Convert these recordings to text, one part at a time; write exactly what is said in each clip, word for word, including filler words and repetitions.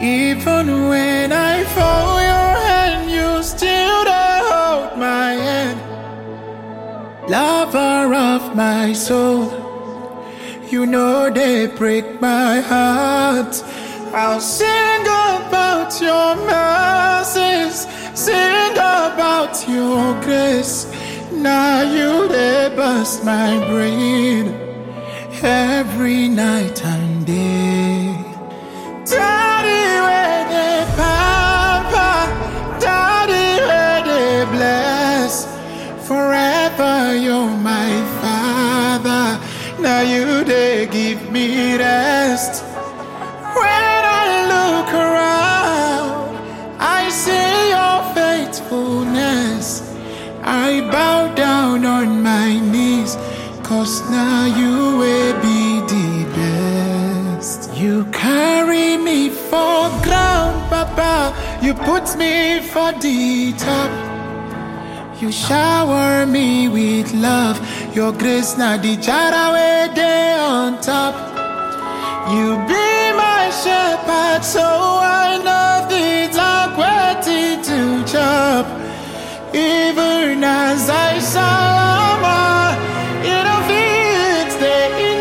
Even when I fall, your hand, you still don't hold my hand. Lover of my soul, you know they break my heart. I'll sing about your mercies, sing about your grace. Now you they bust my brain every night and day. Daddy, where they pamper, Daddy, where they bless. Forever you're my father. Now you they give me rest. When I look around, I see your faithfulness. I bow down on my knees, 'cause now you will be the best. You carry me for ground, Papa. You put me for the top. You shower me with love. Your grace now the jara way day on top. You be my shepherd, so I know the dark waiting to chop. Even as I suffer, you don't fix the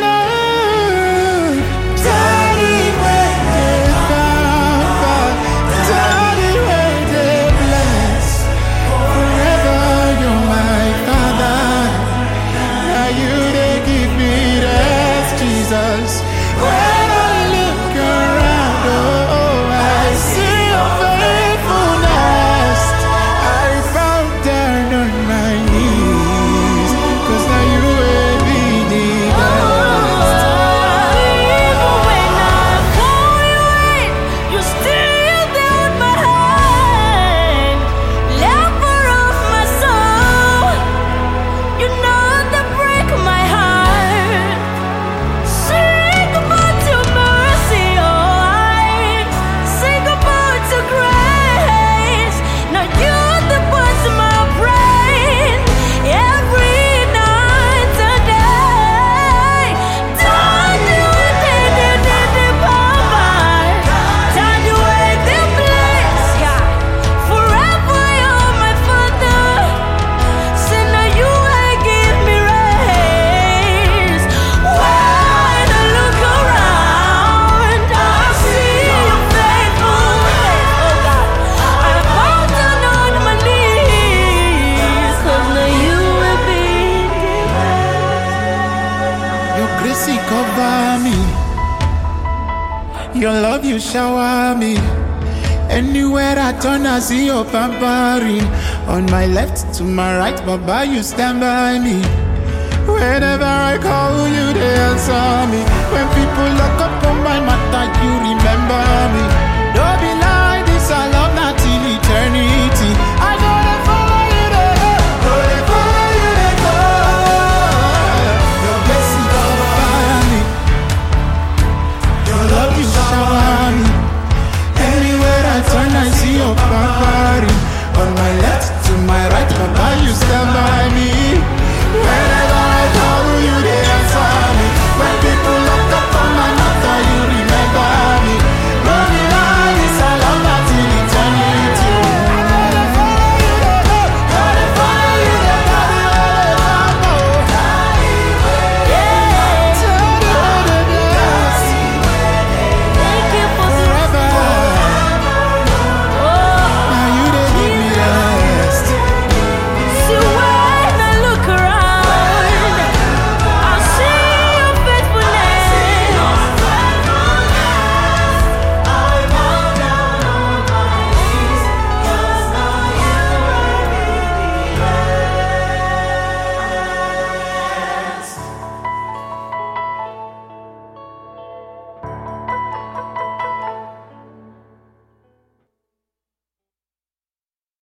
enough. Daddy, where they comfort, Daddy, where they bless. Forever you're my father. Now you they give me rest, Jesus. When I look around, oh, I see your faithfulness. I bow down on my knees, 'cause now you will be the best. Even when I fall away, you still there with my hand. Lover of my soul, you know that break my heart. Sing about your mercy, oh, I sing about your grace. Now you're the ones in my brain every night and day. Time to wait, the power. Time to wait, the bliss. Yeah, forever you're my father. Say now you will give me raise. When I look around, I see your faithfulness. Oh God, I bow down on my knees, 'cause now you will be the best. Your grace it cover me, your love you shower me. Anywhere I turn, I see your pampering. On my left to my right, Baba, you stand by me. Whenever I call you, they answer me. When people look up on my matter, you remember me.